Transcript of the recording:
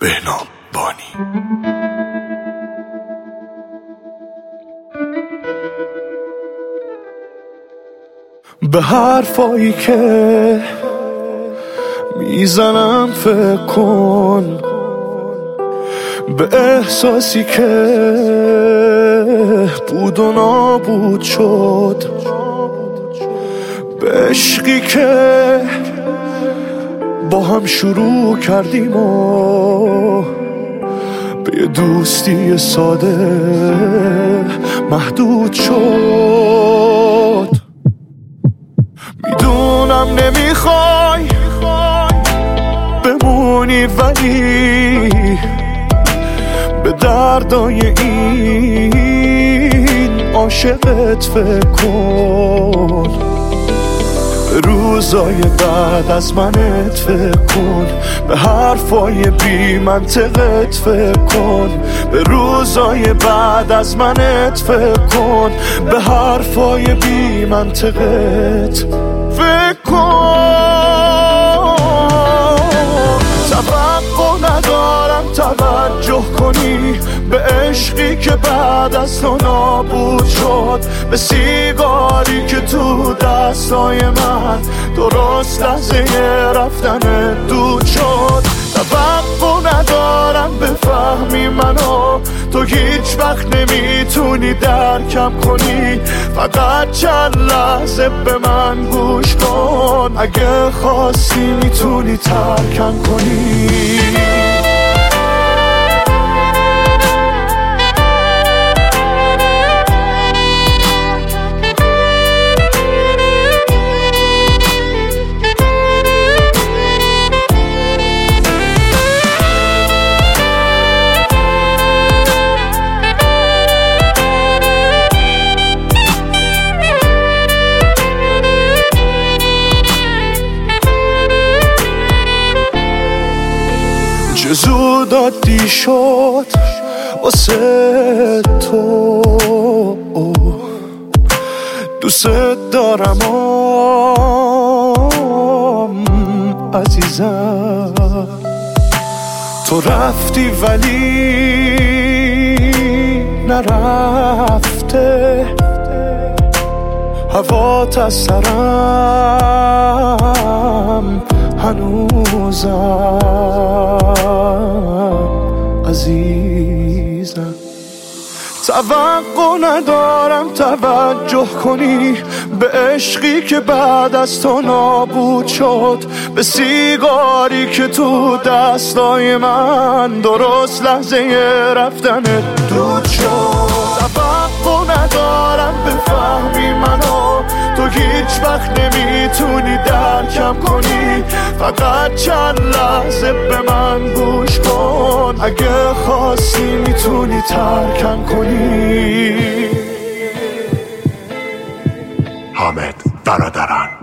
بهنام بانی. به حرفایی که میزنم فکر کن، به احساسی که بود و نابود شد، به عشقی که با هم شروع کردیم و به یه دوستی ساده محدود شد. میدونم نمیخوای بمونی، ولی به دردای این عاشقت فکر کن، به روزای بعد از منت فکر کن، به حرفای بی منطقت فکر کن، به روزای بعد از منت فکر کن، به حرفای بی منطقت فکر کن. توقع ندارم توجه کنی به عشقی که بعد از تو نابود شد، به سیگاری که تو دستای من درست لحظه رفتن دود شد. توقع ندارم بفهمی منو، تو هیچ وقت نمیتونی درکم کنی، فقط چند لحظه به من گوش کن، اگه خواستی میتونی ترکم کنی. چه زود عادی شد واسه تو، دوست دارم عزیزم. تو رفتی ولی نرفته، هوات از سرم هنوزم عزیزم. توقع ندارم توجه کنی به عشقی که بعد از تو نابود شد، به سیگاری که تو دستای من درست لحظه رفتن دود شد. توقع ندارم بفهمی منو، تو هیچ وقت نمیتونی درکم کنی، فقط چند لحظه به من گوش کن، اگه خواستی میتونی ترکم کنی. حامد برادران.